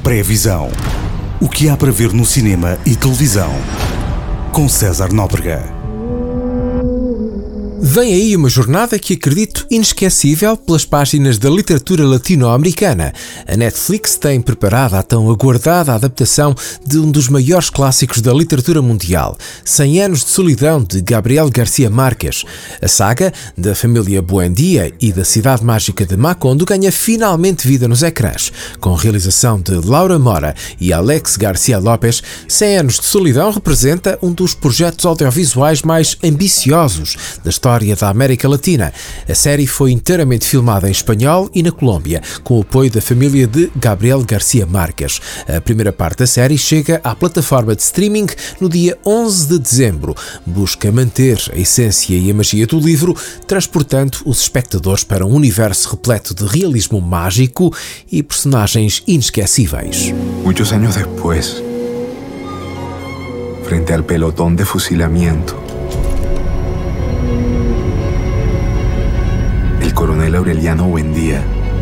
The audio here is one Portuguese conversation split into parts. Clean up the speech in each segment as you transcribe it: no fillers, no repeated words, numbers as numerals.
Pré-visão. O que há para ver no cinema e televisão. Com César Nóbrega. Vem aí uma jornada que acredito inesquecível pelas páginas da literatura latino-americana. A Netflix tem preparado a tão aguardada adaptação de um dos maiores clássicos da literatura mundial, 100 anos de solidão, de Gabriel García Márquez. A saga da família Buendia e da cidade mágica de Macondo ganha finalmente vida nos ecrãs. Com realização de Laura Mora e Alex Garcia Lopes, 100 anos de solidão representa um dos projetos audiovisuais mais ambiciosos da história da América Latina. A série foi inteiramente filmada em espanhol e na Colômbia, com o apoio da família de Gabriel García Márquez. A primeira parte da série chega à plataforma de streaming no dia 11 de dezembro. Busca manter a essência e a magia do livro, transportando os espectadores para um universo repleto de realismo mágico e personagens inesquecíveis. Muitos anos depois, frente al pelotón de fusilamiento, el coronel Aureliano Buendía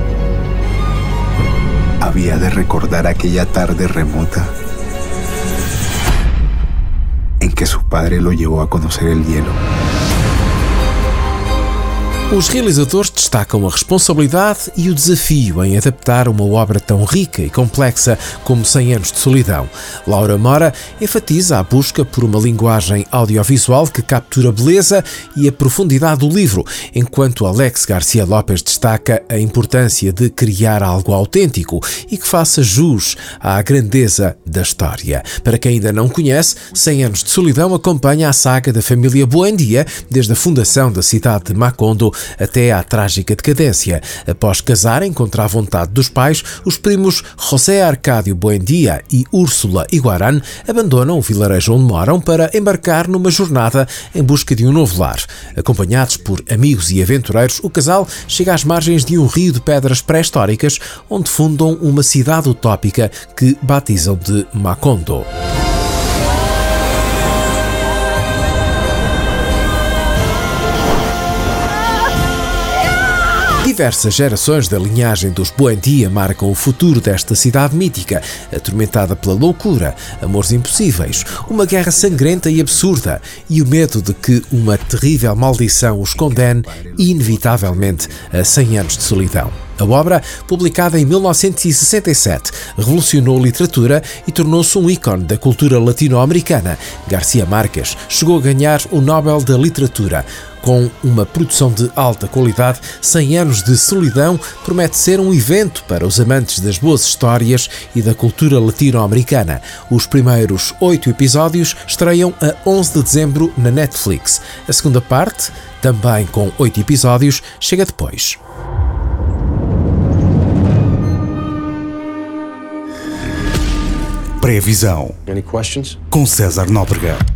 había de recordar aquella tarde remota en que su padre lo llevó a conocer el hielo. Os realizadores destacam a responsabilidade e o desafio em adaptar uma obra tão rica e complexa como 100 anos de solidão. Laura Mora enfatiza a busca por uma linguagem audiovisual que captura a beleza e a profundidade do livro, enquanto Alex Garcia Lopes destaca a importância de criar algo autêntico e que faça jus à grandeza da história. Para quem ainda não conhece, 100 anos de solidão acompanha a saga da família Buendia desde a fundação da cidade de Macondo até à trágica decadência. Após casarem contra a vontade dos pais, os primos José Arcádio Buendia e Úrsula Iguarán abandonam o vilarejo onde moram para embarcar numa jornada em busca de um novo lar. Acompanhados por amigos e aventureiros, o casal chega às margens de um rio de pedras pré-históricas, onde fundam uma cidade utópica que batizam de Macondo. Diversas gerações da linhagem dos Buendia marcam o futuro desta cidade mítica, atormentada pela loucura, amores impossíveis, uma guerra sangrenta e absurda e o medo de que uma terrível maldição os condene inevitavelmente a 100 anos de solidão. A obra, publicada em 1967, revolucionou a literatura e tornou-se um ícone da cultura latino-americana. García Márquez chegou a ganhar o Nobel da Literatura. Com uma produção de alta qualidade, 100 anos de solidão promete ser um evento para os amantes das boas histórias e da cultura latino-americana. Os primeiros 8 episódios estreiam a 11 de dezembro na Netflix. A segunda parte, também com 8 episódios, chega depois. Pré-visão. Any questions? Com César Nóbrega.